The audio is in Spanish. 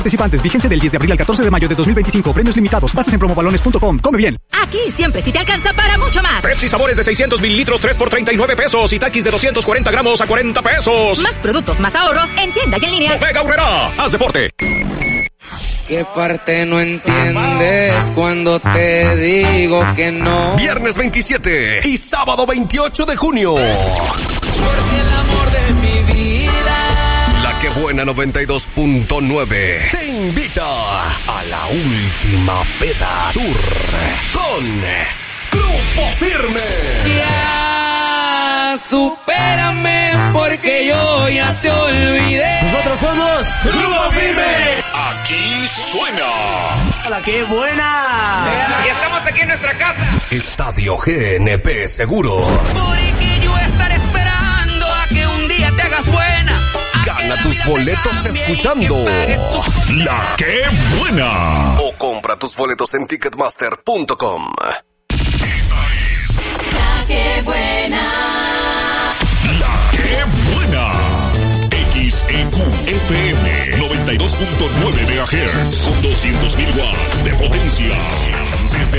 Participantes, vigencia del 10 de abril al 14 de mayo de 2025. Premios limitados. Bases en promobalones.com. Come bien. Aquí siempre sí te alcanza para mucho más. Pepsi sabores de 600 mililitros, 3 por 39 pesos. Y Takis de 240 gramos a 40 pesos. Más productos, más ahorro, en tienda y en línea. Bodega Aurrerá. Haz deporte. ¿Qué parte no entiendes cuando te digo que no? Viernes 27 y sábado 28 de junio. Porque el amor de mi vida. La que buena 92.9 te invita a la última peda tour con Grupo Firme. Ya, supérame porque yo ya te olvidé. Nosotros somos Grupo Firme. Aquí suena. ¡Hola, qué buena! Y estamos aquí en nuestra casa. Estadio GNP Seguros. Porque yo estaré esperando a que un día te hagas buena. Gana tus boletos escuchando La Que Buena. O compra tus boletos en Ticketmaster.com. La que buena. La Que Buena. XEQ FM 92.9 MHz con 200.000 watts de potencia. Desde